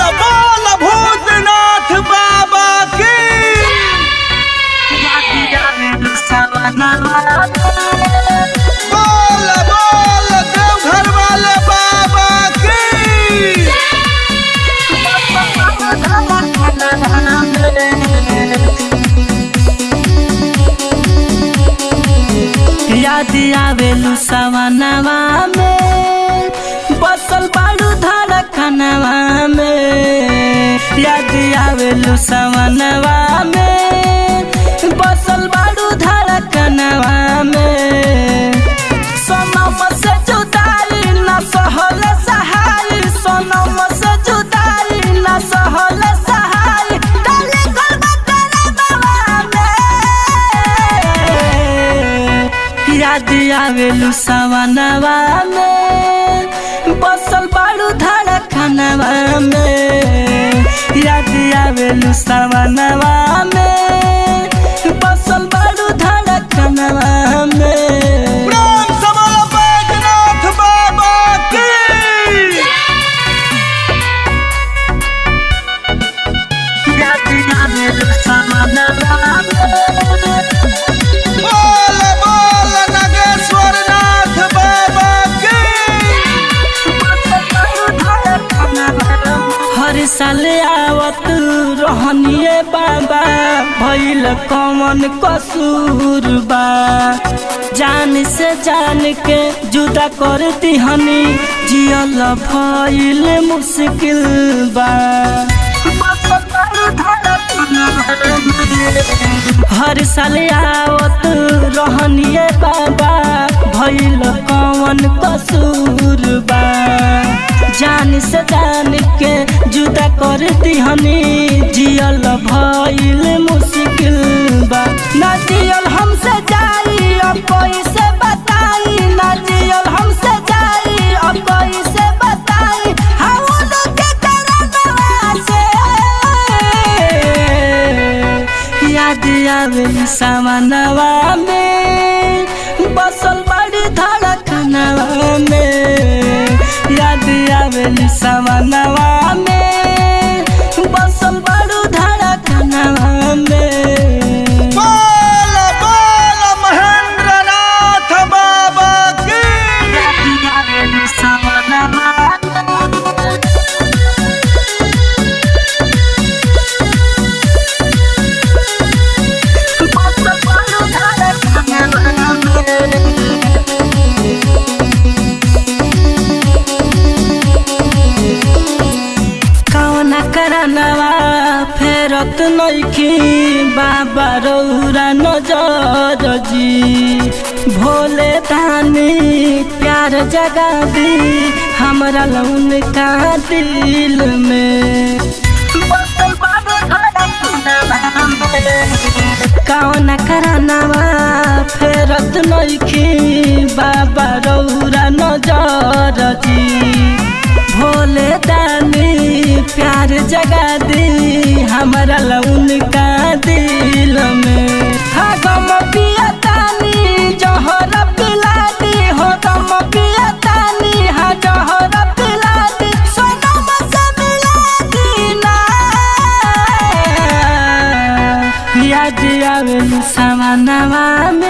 बोल भूतनाथ बाबा की। बोल बोल देवघर वाले बाबा की। याद आवेलु सवनवा में बसल बाड़ू धड़कनवा में। याद आवेलु सवनवा में बसल बाड़ू धड़कनवा में। सोनम से जुदाई न सहल सहाय, सोनम से जुदाई न सहल सहाय। डाले गुलबतनवा में याद आवेलु सवनवा में बसल बाड़ू धड़कनवा में। याद आवेलु सवनवा में बसल बाड़ू धड़कनवा में। प्रेम से बोल बैजनाथ बाबा की। याद आवेलु सवनवा में बोल बोल नागेश्वर नाथ बाबा की। हर साल आवत रहनिए बाबा, भइल कौन कसूर बा। जान से जान के जुदा कर दिहनी, जियल भइल मुश्किल बा। हर साल आवत रहनिए बाबा, भइल कौन कसूर बा। जान से जान के जुदा कर दिहनी, जियल भइल मुश्किल बा। ना जियल हमसे जाई अब कैसे बताई, ना जियल हमसे जाई अब कैसे बताई। हम लोग के करनवा से याद आवेलु सवनवा में बसल बड़ी धड़कनवा में। याद आवेलु सवनवा में बसल बड़ू धड़कनवा में। बोल बोल महेंद्र नाथ बाबा की। याद आवेलु सवनवा बसल बड़ू धड़कनवा में। कौना करनवा फेरत नइखी बाबा रौरा नजर जी। भोले दानी प्यार जगा दी हमरा लौन का दिल में। कौना करनवा फेरत नइखी बाबा रौरा नजर जी। भोले दानी प्यार जगा दी हमरा लौन का दिल में। हाँ गम पिया तानी जहर पिला दी, हो गम पिया तानी हाँ जहर पिला दी। सोनम से मिला दी ना। याद आवेलु सवनवा में